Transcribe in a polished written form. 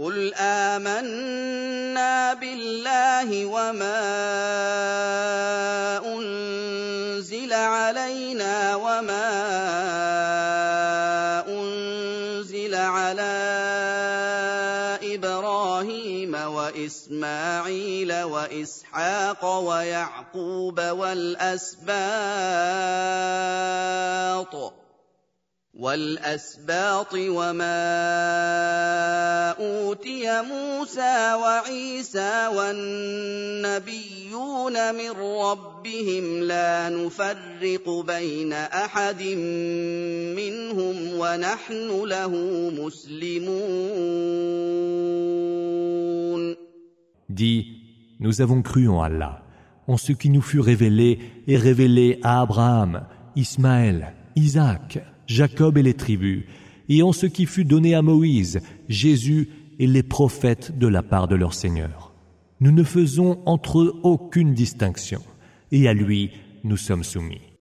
قُلْ آمَنَّا بِاللَّهِ وَمَا أُنزِلَ عَلَيْنَا وَمَا أُنزِلَ عَلَىٰ إِبْرَاهِيمَ وَإِسْمَاعِيلَ وَإِسْحَاقَ وَيَعْقُوبَ وَالْأَسْبَاطِ وَمَا أُوتِيَ مُوسَىٰ وَعِيسَىٰ وَالنَّبِيُّونَ مِن رَّبِّهِمْ لَا نُفَرِّقُ بَيْنَ أَحَدٍ مِّنْهُمْ وَنَحْنُ لَهُ مُسْلِمُونَ. Dis, nous avons cru en Allah, en ce qui nous fut révélé et révélé à Abraham, Ismaël, Isaac, Jacob et les tribus, et en ce qui fut donné à Moïse, Jésus et les prophètes de la part de leur Seigneur. Nous ne faisons entre eux aucune distinction, et à lui nous sommes soumis.